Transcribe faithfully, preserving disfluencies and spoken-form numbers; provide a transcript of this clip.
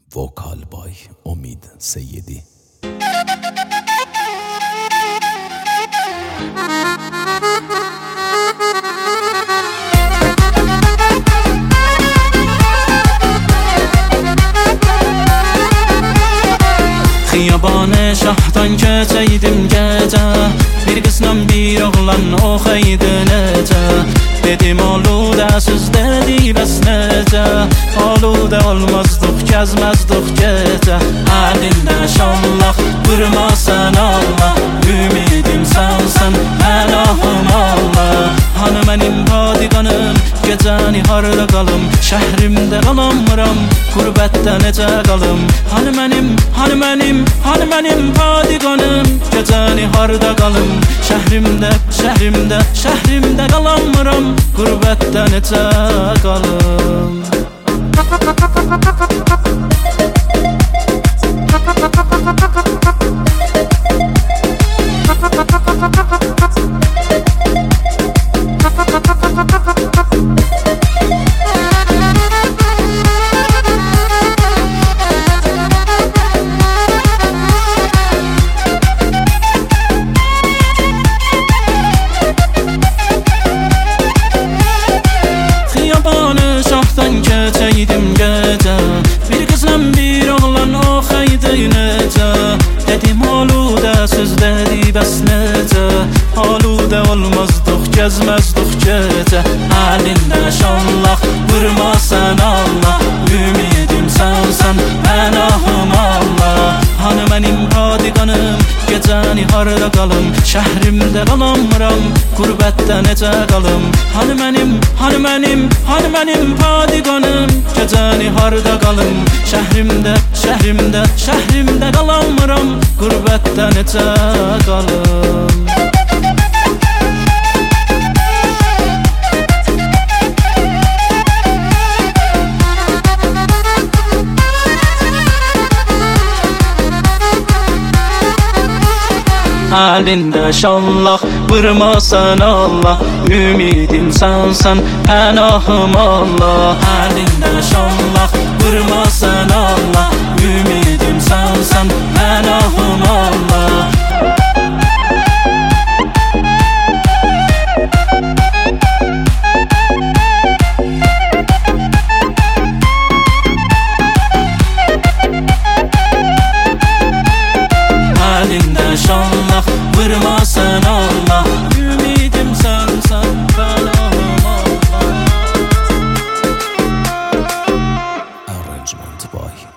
وکال بای امید سیدی. Xiyabane şahdan keçəydim gecə, bir qızla bir oğlan oxaydı necə. Dedim aludəsiz dedi bəs necə, aludə olmazdıq, gəzməzdıq gecə. Əlində şallaq, vurmasan Allah, ümidim sənsən, pənahım Allah. Hanı mənim padiqanım, gecəni harda qalım, şəhrimdə qalamıram, qurbətdə necə qalım. Hanı mənim, hanı mənim, hanı mənim padiqanım, gecəni harda qalım, şəhrimdə, şəhrimdə, şəhrimdə qalamıram, qurbətdə necə qalım. Keçəydim gecə, bir qızla bir oğlan oxaydı necə. Dedim aludəsiz dedi bəs necə, aludə olmazdıq, gəzməzdıq gecə. Əlində şallaq, vurmasan Allah, ümidim sənsən, pənahım Allah. Hanı mənim padiqanım, gecəni harda qalım, şəhrimdə qalamıram, qurbətdə necə qalım. Hanı mənim, hanı mənim, hanı mənim padiqanım, gecəni harda qalım, şəhrimdə, şəhrimdə, şəhrimdə qalamıram, qurbətdə necə qalım. Əlində şallaq, vurmasan Allah, ümidim sənsən, pənahım Allah. Əlində şallaq, vurmasan Allah, ümidim sənsən, pənahım Allah. Əlində şallaq, vurmasan Allah, ümidim sənsən, pənahım Allah. Arrangement by